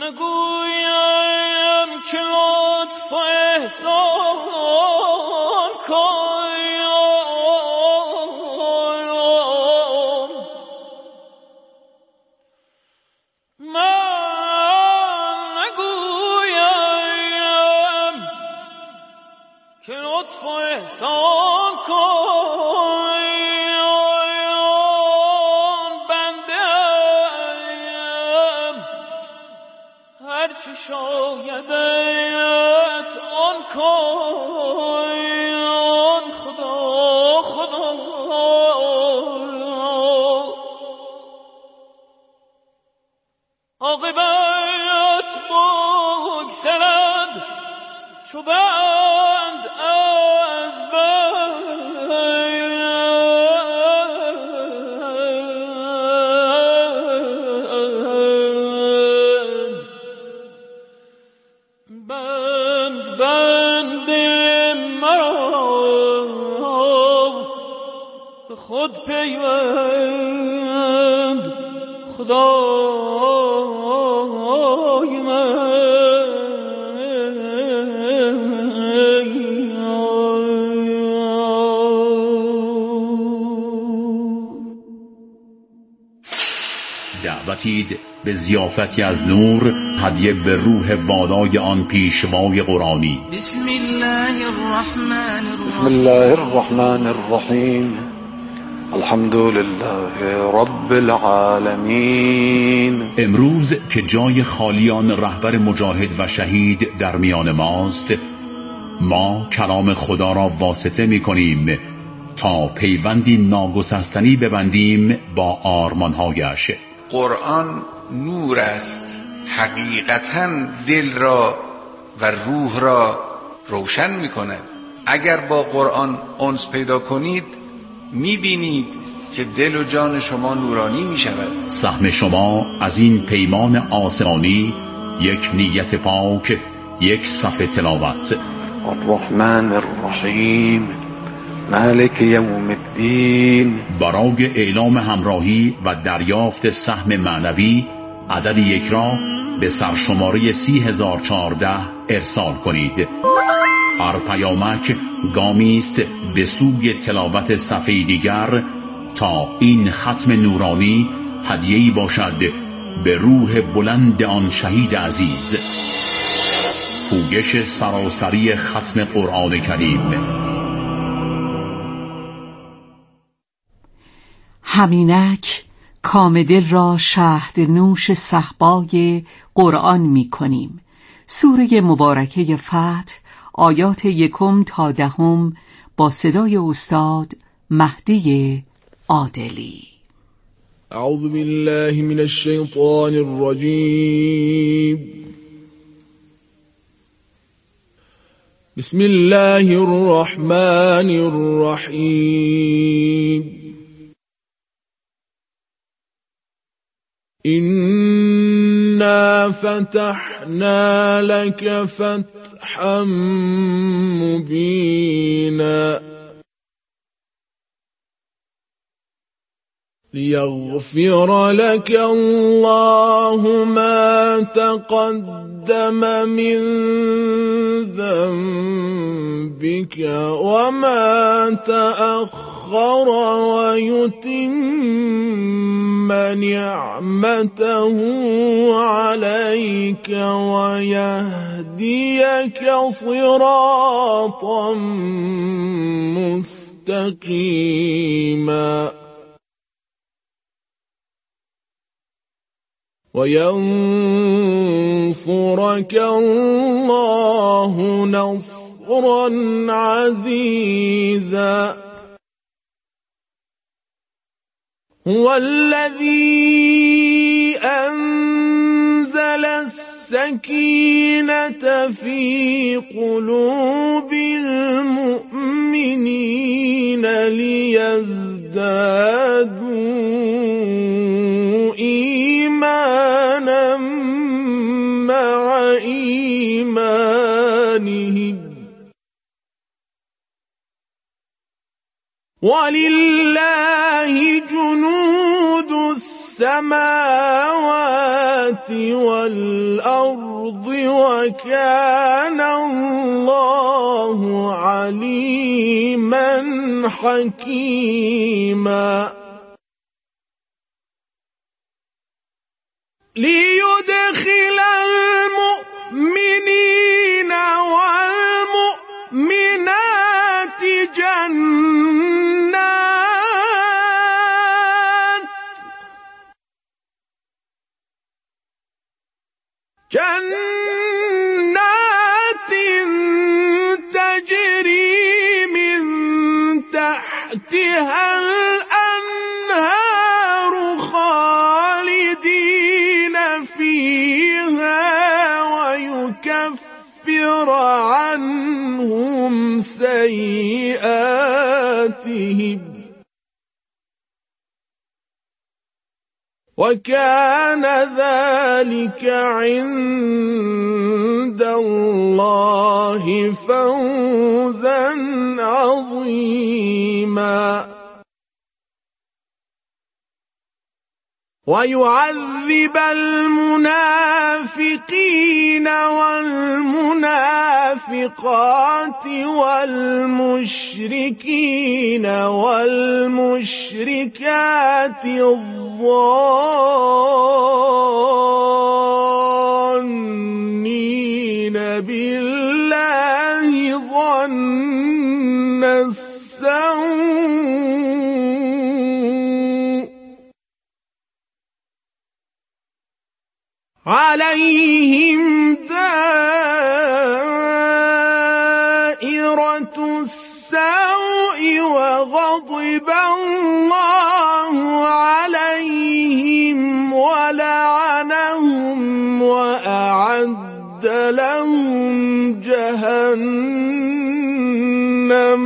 نگویم که لطف و احسان کن، من نگویم که لطف و احسان کن، بنده‌ام هر چی شایدت آن کن، خدا خدا. عاقبت بگسلد چو بند از بند مرا به خود پیوند خدای من. دعوتید به ضیافتی از نور، هدیه به روح والای آن پیشوای قرآنی. بسم الله الرحمن الرحیم. الحمد لله رب العالمین. امروز که جای خالیان رهبر مجاهد و شهید در میان ماست، ما کلام خدا را واسطه می کنیم تا پیوندی ناگسستنی ببندیم با آرمانهایش. قرآن نور است، حقیقتاً دل را و روح را روشن می کند. اگر با قرآن انس پیدا کنید می بینید که دل و جان شما نورانی می شود. سهم شما از این پیمان آسمانی یک نیت پاک، یک صفحه تلاوت. الرحمن الرحیم مالک یوم الدین. برای اعلام همراهی و دریافت سهم معنوی عدد یک را به سرشماره 30014 ارسال کنید. هر پیامک گامی است به سوی تلاوت صفحه دیگر تا این ختم نورانی هدیه‌ای باشد به روح بلند آن شهید عزیز. پویش سراسری ختم قرآن کریم. همینک کامدل را شهد نوش صهبای قرآن می کنیم. سوره مبارکه فتح آیات 1 تا 10 با صدای استاد مهدی عادلی. اعوذ بالله من الشیطان الرجیم. بسم الله الرحمن الرحیم. إنا فتحنا لك فتحا مبينا ليغفر لك الله ما تقدم من ذنبك وما تأخر ويتم نعمته عليك ويهديك صراطا مستقيما وينصرك الله نصرا عزيزا هو الذي أنزل السكينة في قلوب المؤمنين ليزدادوا إيمانا مع إيمانهم ولله جنود السماوات والأرض وكان الله عليما حكيما ليدخل المؤمنين والمؤمنات جنات تجري من تحتها الأنهار خالدين فيها ويكفر عنهم سيئاتهم وكان ذلك عند الله فوزا عظيما ويعذب المنافقين والمنافقات والمشركين والمشركات الظانين بالله ظن السوء عليهم دائرة السوء وغضب الله عليهم ولعنهم وأعد لهم جهنم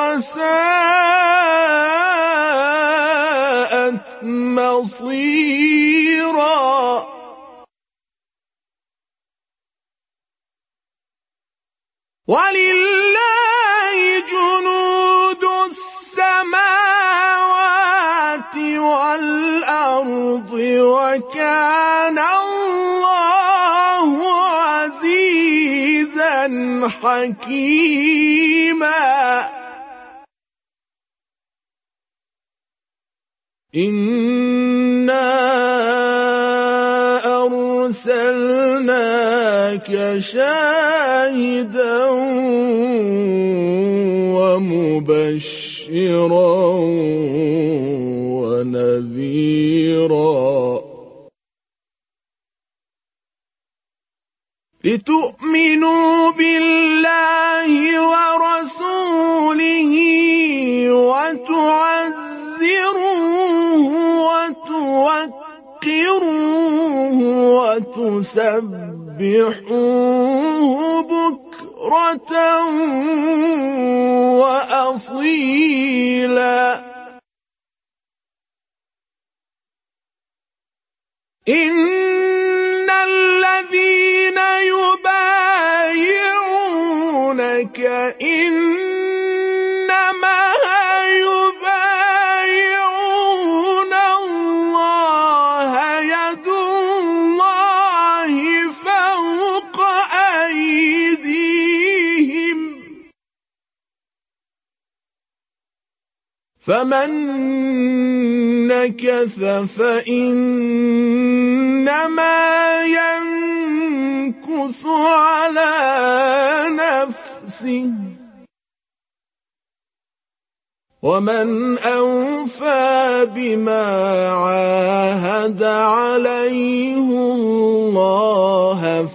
وساءت مصيرا ولله جنود السماوات والأرض وكان الله عزيزا حكيما إنا أرسلناك شاهدا ومبشرا ونذيرا لتؤمنوا بالله ورسوله وتعزروه وتوقروه وتسبحوه بكرة وأصيلا إن الذين يبايعونك إنما يبايعون الله يد الله فوق أيديهم فمن نكث فإنما ينكث على نفسه ومن أوفى بما عاهد عليه الله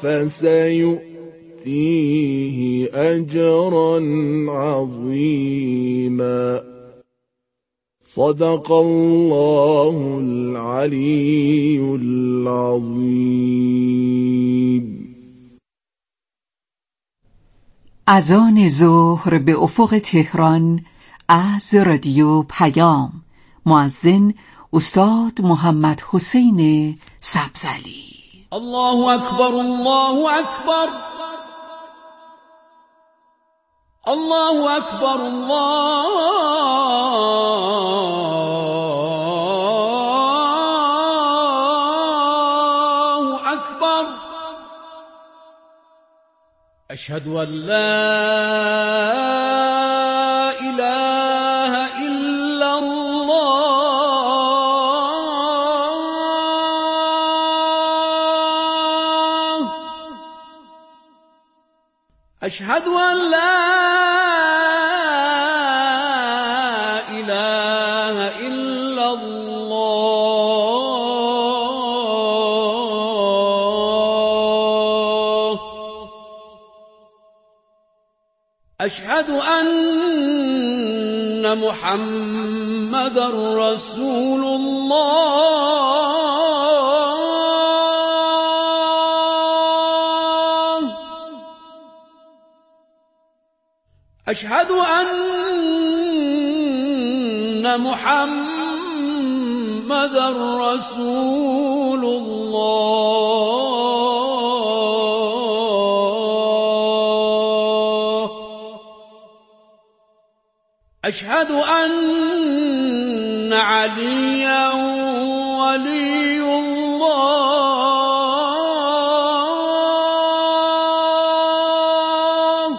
فسيؤتيه أجرا عظيما صدق الله العلي العظيم. اذان ظهر به افق تهران از رادیو پیام. مؤذن استاد محمد حسین سبزعلی. الله اکبر الله اکبر الله اکبر الله أشهد أن لا إله إلا الله. أشهد أن لا إله إلا الله. أشهد أن محمدًا رسول الله. أشهد أن محمدًا رسول الله. أشهد أن عليا ولي الله.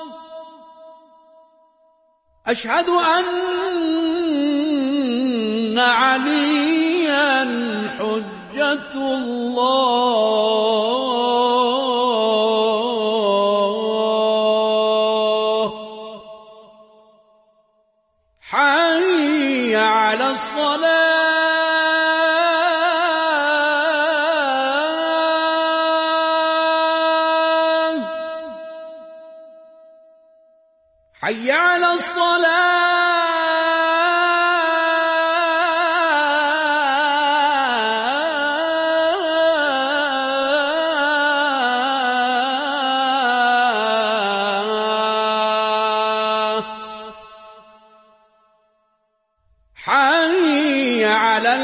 أشهد أن عليا حجة الله. حي على الصلاة. حي على الصلاة. حي على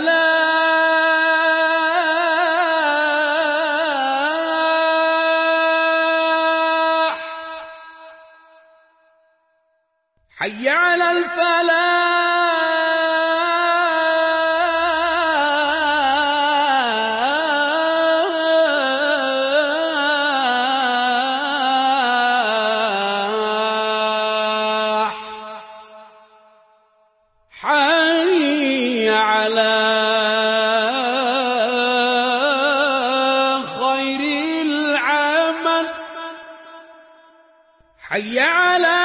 الفلاح. حي على الفلاح. حي على خير العمل. حي على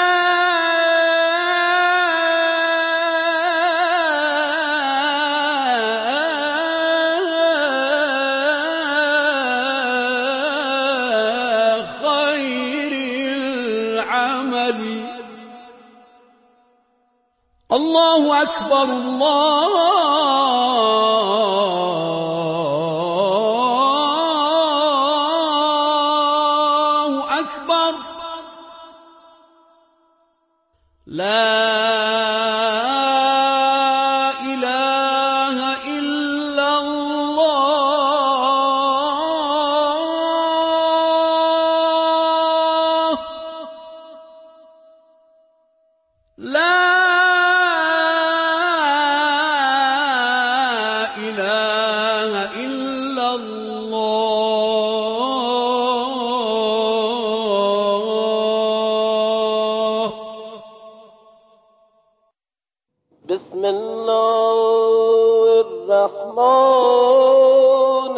خير العمل. الله أكبر الله أكبر. لا إله إلا الله. لا إله إلا الله. بسم الله الرحمن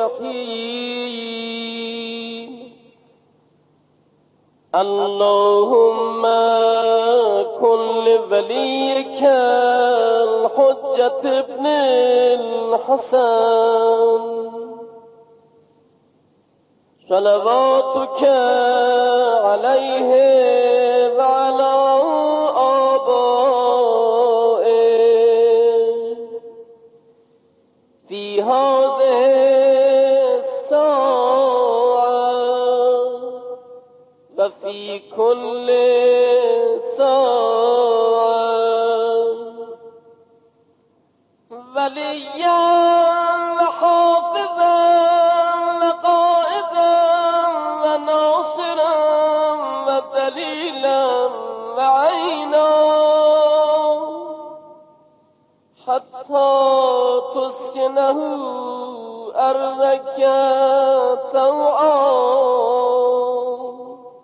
الرحيم. اللهم كن لوليك الحجة ابن الحسن صلواتك عليه وعلى آبائه في هذه الساعة وفي كل ساعة وليا وحافظا وقائدا وناصرا ودليلا وعينا حتى تسكنه أرضك طوعا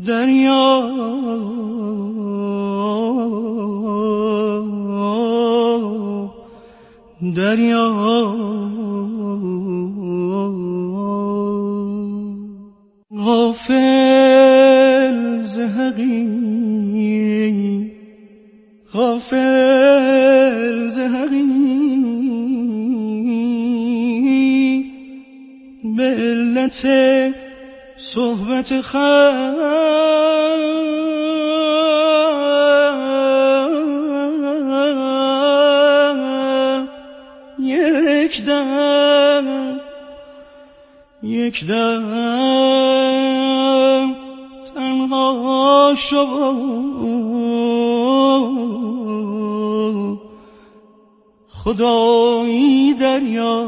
دریا دریا غافل زهقی غافل زهقی به علت صحبت یک دم تنها شو خدایی دریا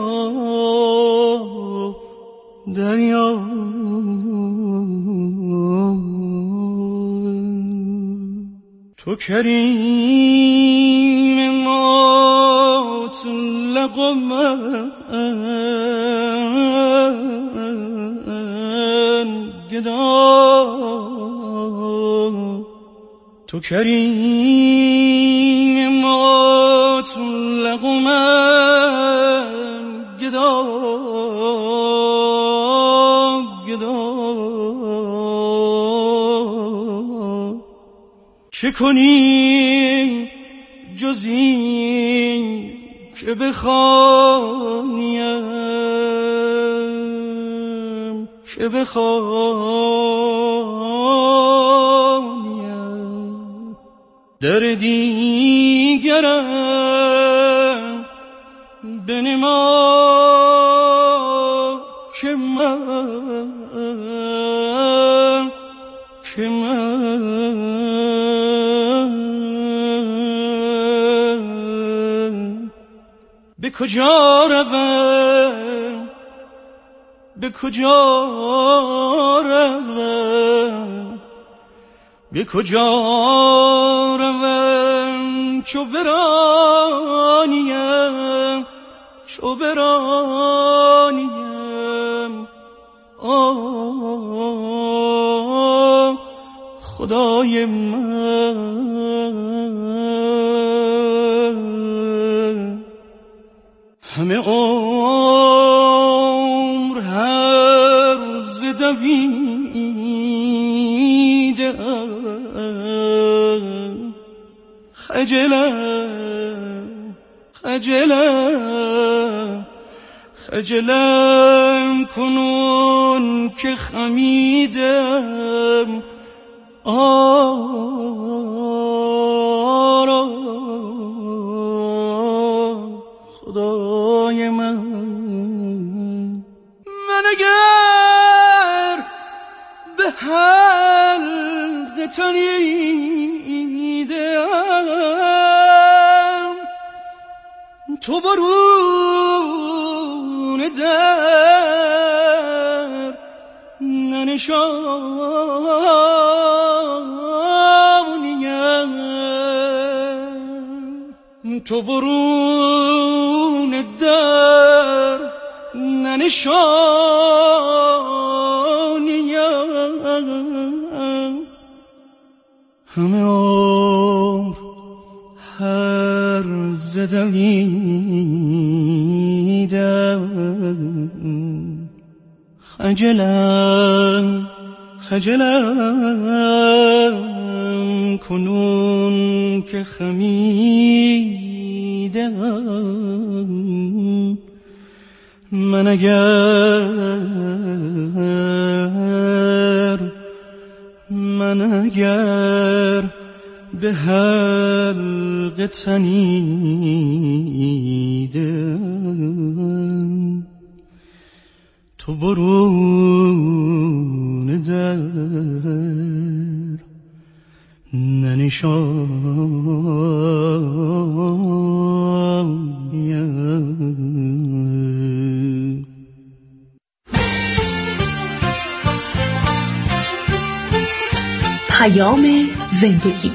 دریا تو کریم مطلق من گدا تو کریم مطلق من گدا چه کنی جز این که بخوانیم که بخوانیم در دیگرم بنما که من به کجا روم به کجا روم به کجا روم چو برانیم چو برانیم خدای من همه عمر هرز دویدم خجلم کنون که خمیدم خدای من اگر به حلق تنیدم تو برون در ننشانیم تو برون در ننشانیم همه عمر هرز دویدم خجلم کنون که خمیدم من اگر به حلق تنیدم تو برون در ننشانیم پیام زندگی.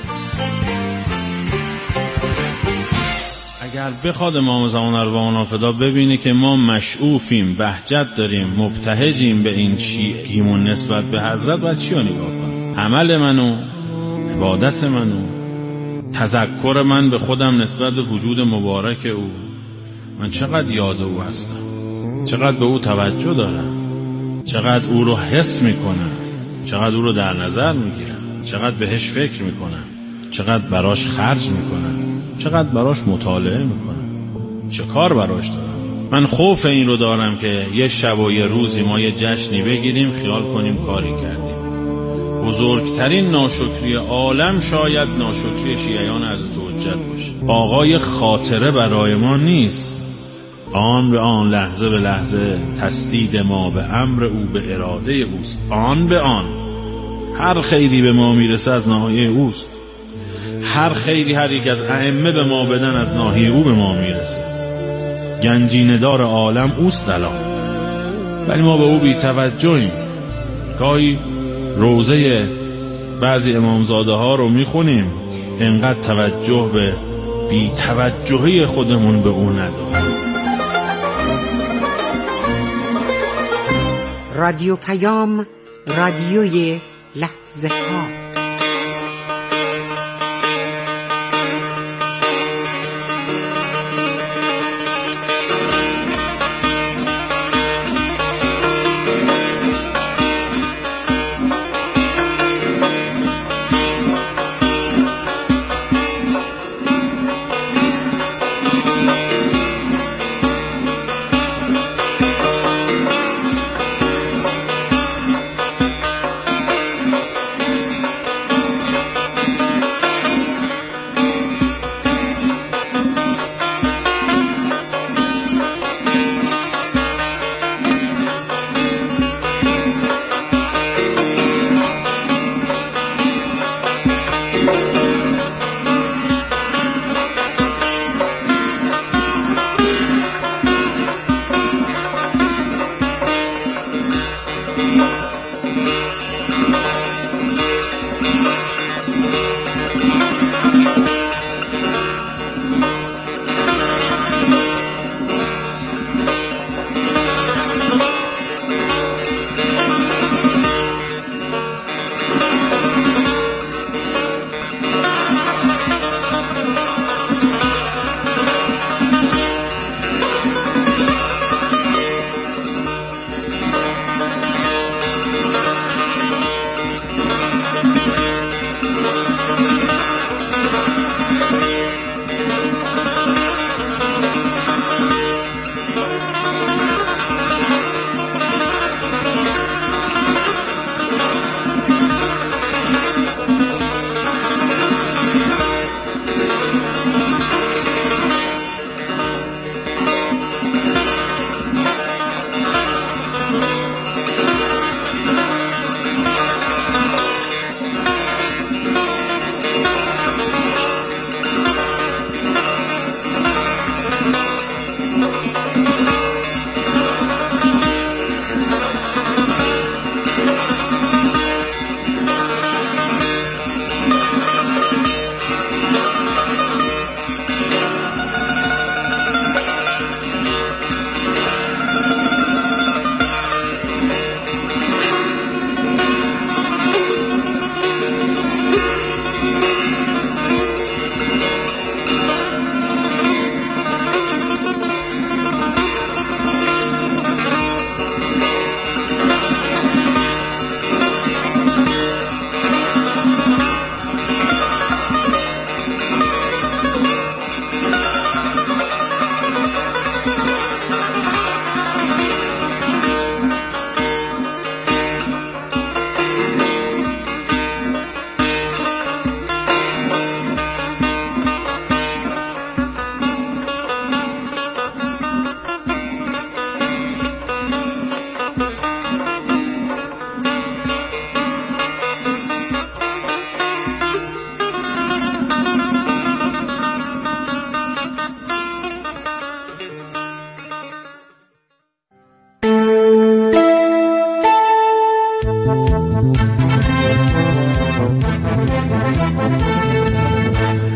اگر بخواد امام زمان ارواحنا فدا ببینه که ما مشعوفیم، بهجت داریم، مبتهجیم به این شیعیمون نسبت به حضرت، باید چی رو نگاه کنیم؟ عمل منو، عبادت منو، تذکر من به خودم نسبت به وجود مبارک او. من چقدر یاد او هستم، چقدر به او توجه دارم، چقدر او رو حس میکنم، چقدر او رو در نظر میگیرم، چقدر بهش فکر میکنم، چقدر براش خرج میکنم، چقدر براش مطالعه میکنم، چه کار براش دارم. من خوف این رو دارم که یه شب و یه روزی ما یه جشنی بگیریم خیال کنیم کاری کردیم. بزرگترین ناشکری عالم شاید ناشکری شیعیان حضرت حجت باشه. آقای خاطره برای ما نیست، آن به آن، لحظه به لحظه تسدید ما به امر او، به اراده اوست. آن به آن هر خیری به ما میرسه از ناحیه اوست. هر خیری هر یک از ائمه به ما بدن از ناحیه او به ما میرسه. گنجینه دار عالم اوست الان، ولی ما به او بی توجهیم. گاهی روزه بعضی امامزاده ها رو میخونیم، انقدر توجه به بی توجهی خودمون به او نداریم. رادیو پیام، رادیوی لحظه ها.